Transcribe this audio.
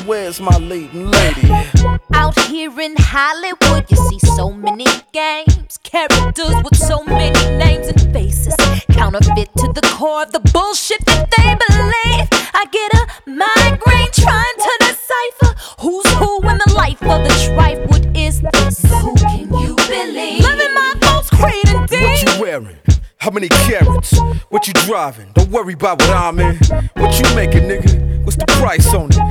where's my leading lady? Out here in Hollywood, you see so many games, characters with so many names and faces, counterfeit to the core of the bullshit that they believe. I get a migraine trying to decipher who's who in the life of the trife. What is this? Who can you believe? Living my folks' creed indeed. What you wearing? How many carats? What you driving? Don't worry about what I'm in. What you making, nigga? What's the price on it?